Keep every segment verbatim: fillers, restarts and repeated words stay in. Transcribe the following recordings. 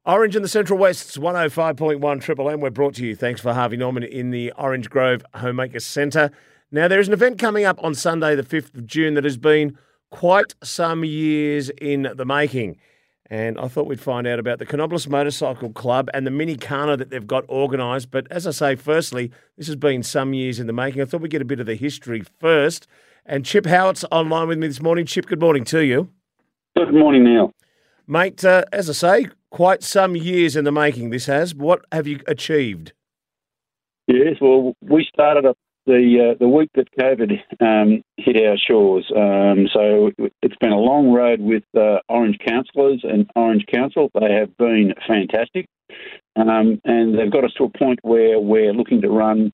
Orange in the Central West's one oh five point one Triple M. We're brought to you. Thanks for Harvey Norman in the Orange Grove Homemaker Centre. Now, there is an event coming up on Sunday, the fifth of June, that has been quite some years in the making. And I thought we'd find out about the Canobolas Motorcycle Club and the mini Carner that they've got organised. But as I say, firstly, this has been some years in the making. I thought we'd get a bit of the history first. And Chip Howitt's online with me this morning. Chip, good morning to you. Good morning, Neil. Mate, uh, as I say, quite some years in the making this has. What have you achieved? Yes, well, we started up the uh, the week that COVID um, hit our shores. Um, so it's been a long road with uh, Orange councillors and Orange Council. They have been fantastic. Um, and they've got us to a point where we're looking to run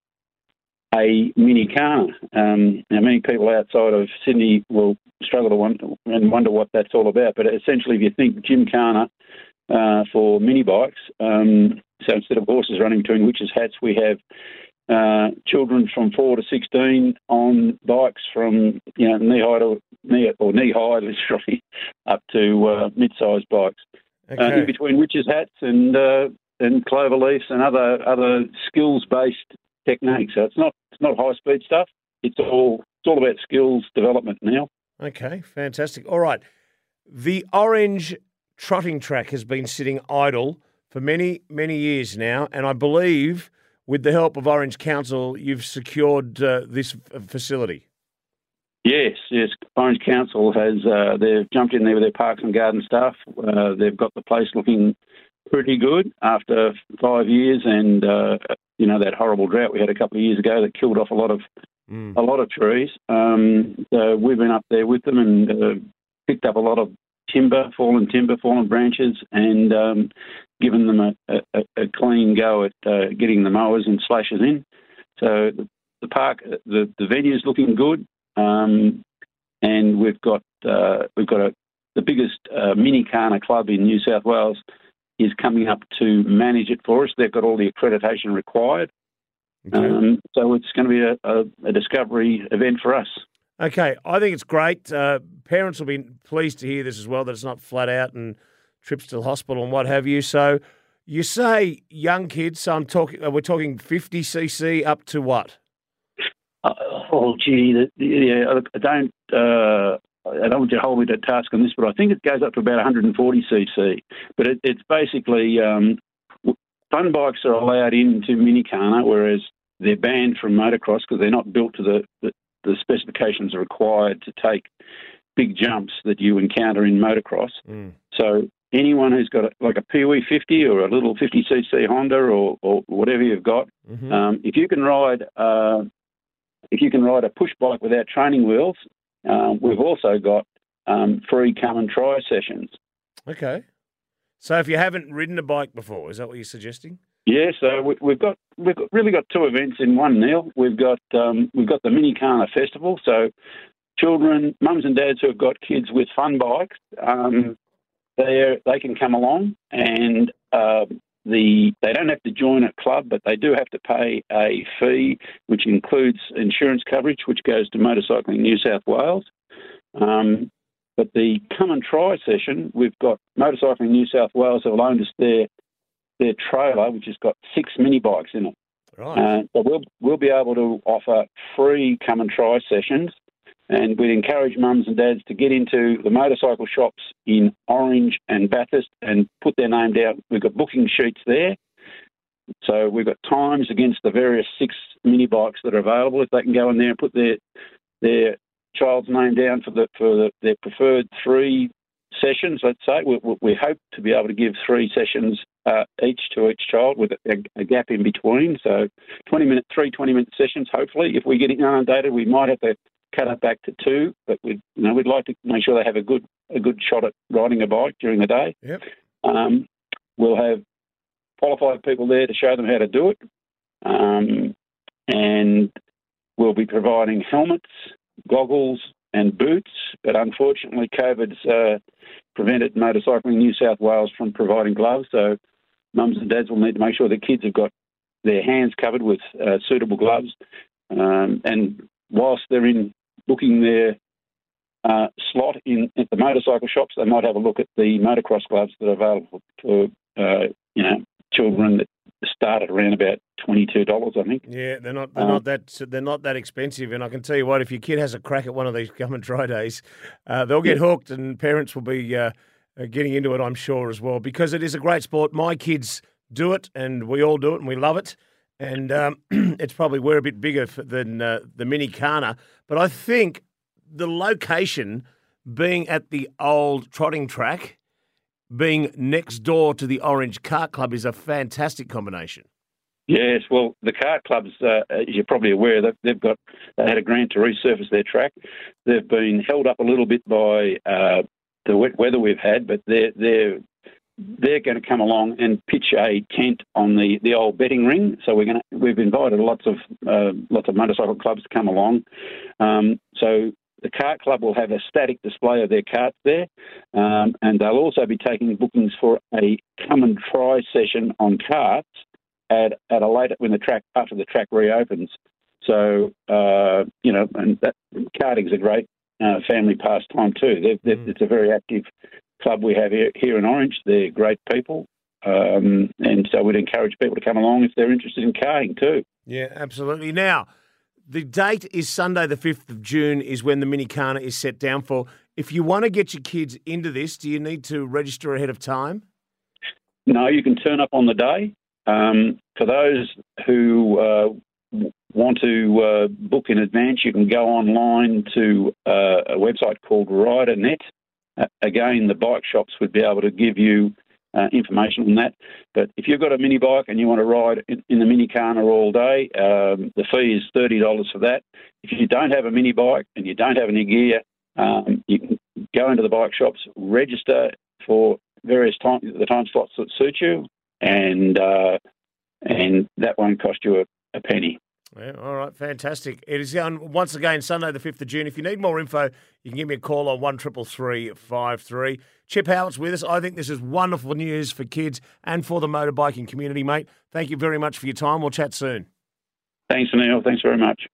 a mini Carner. Um, now, many people outside of Sydney will struggle to wonder, and wonder what that's all about. But essentially, if you think gymkhana uh, for mini bikes, um, so instead of horses running between witches' hats, we have uh, children from four to sixteen on bikes from you know knee high to knee or knee high, literally, up to uh, mid-sized bikes. Okay. Uh, in between witches' hats and uh, and clover leaves and other other skills-based techniques. So it's not it's not high speed stuff. It's all it's all about skills development now. Okay, fantastic. All right. The Orange trotting track has been sitting idle for many, many years now, and I believe with the help of Orange Council, you've secured uh, this f- facility. Yes, yes. Orange Council has uh, they've jumped in there with their parks and garden staff. Uh, they've got the place looking pretty good after five years, and uh, you know that horrible drought we had a couple of years ago that killed off a lot of mm. a lot of trees. Um, so we've been up there with them and uh, picked up a lot of timber, fallen timber, fallen branches, and um, given them a, a, a clean go at uh, getting the mowers and slashes in. So the, the park, the the venue's looking good, um, and we've got uh, we've got a, the biggest uh, mini Carner club in New South Wales is coming up to manage it for us. They've got all the accreditation required. Okay. Um, so it's going to be a, a, a discovery event for us. Okay, I think it's great. Uh, parents will be pleased to hear this as well, that it's not flat out and trips to the hospital and what have you. So you say young kids, so I'm talking, we're talking fifty c c up to what? Uh, oh, gee, the, yeah, I don't... Uh, I don't want you to hold me to task on this, but I think it goes up to about one hundred forty c c. But it, it's basically um, fun bikes are allowed into mini Carner, whereas they're banned from motocross because they're not built to the, the, the specifications required to take big jumps that you encounter in motocross. Mm. So anyone who's got a, like a P W fifty or a little fifty c c Honda or, or whatever you've got, mm-hmm. um, if you can ride uh, if you can ride a push bike without training wheels. Um, we've also got um, free come and try sessions. Okay. So if you haven't ridden a bike before, is that what you're suggesting? Yeah. So we, we've got we've got, really got two events in one, Neil. We've got um, we've got the Mini Carner Festival. So children, mums and dads who have got kids with fun bikes, um, they they can come along and. Uh, The, they don't have to join a club, but they do have to pay a fee, which includes insurance coverage, which goes to Motorcycling New South Wales. Um, but the come and try session, we've got Motorcycling New South Wales have loaned us their their trailer, which has got six mini bikes in it. Right. Uh, so we'll we'll be able to offer free come and try sessions. And we'd encourage mums and dads to get into the motorcycle shops in Orange and Bathurst and put their name down. We've got booking sheets there. So we've got times against the various six mini bikes that are available. If they can go in there and put their their child's name down for the for the, their preferred three sessions, let's say, we, we hope to be able to give three sessions uh, each to each child with a, a gap in between. So twenty minute, three twenty-minute sessions, hopefully. If we get inundated, we might have to cut it back to two, but we, you know, we'd like to make sure they have a good a good shot at riding a bike during the day. Yep. Um, we'll have qualified people there to show them how to do it, um, and we'll be providing helmets, goggles, and boots. But unfortunately, COVID's uh, prevented Motorcycling New South Wales from providing gloves. So mums and dads will need to make sure the kids have got their hands covered with uh, suitable gloves, um, and whilst they're in booking their uh, slot in at the motorcycle shops, they might have a look at the motocross gloves that are available for uh, you know, children that start at around about twenty-two dollars, I think. Yeah, they're not they're Um, not that they're not that expensive, and I can tell you what, if your kid has a crack at one of these come and try days, uh, they'll get Yeah. hooked, and parents will be uh, uh, getting into it, I'm sure, as well, because it is a great sport. My kids do it, and we all do it, and we love it. And um, it's probably we're a bit bigger for, than uh, the mini Kana, but I think the location being at the old trotting track, being next door to the Orange Kart Club, is a fantastic combination. Yes, well, the kart clubs, uh, as you're probably aware, they've, they've got they had a grant to resurface their track. They've been held up a little bit by uh, the wet weather we've had, but they're they're they're going to come along and pitch a tent on the, the old betting ring. So we're going to we've invited lots of uh, lots of motorcycle clubs to come along. Um, so the kart club will have a static display of their karts there, um, and they'll also be taking bookings for a come and try session on karts at at a later when the track after the track reopens. So uh, you know, and that karting's a great uh, family pastime too. They're, they're, mm. It's a very active club we have here, here in Orange. They're great people, um, and so we'd encourage people to come along if they're interested in karting too. Yeah, absolutely. Now, the date is Sunday, the fifth of June, is when the Mini Kana is set down for. If you want to get your kids into this, do you need to register ahead of time? No, you can turn up on the day. Um, for those who uh, w- want to uh, book in advance, you can go online to uh, a website called RiderNet. Uh, again, the bike shops would be able to give you uh, information on that. But if you've got a mini bike and you want to ride in, in the Mini Kana all day, um, the fee is thirty dollars for that. If you don't have a mini bike and you don't have any gear, um, you can go into the bike shops, register for various time, the time slots that suit you, and uh, and that won't cost you a, a penny. Yeah, all right, fantastic. It is on once again Sunday, the fifth of June. If you need more info, you can give me a call on one triple three five three. Chip Howart's with us. I think this is wonderful news for kids and for the motorbiking community, mate. Thank you very much for your time. We'll chat soon. Thanks, Neil. Thanks very much.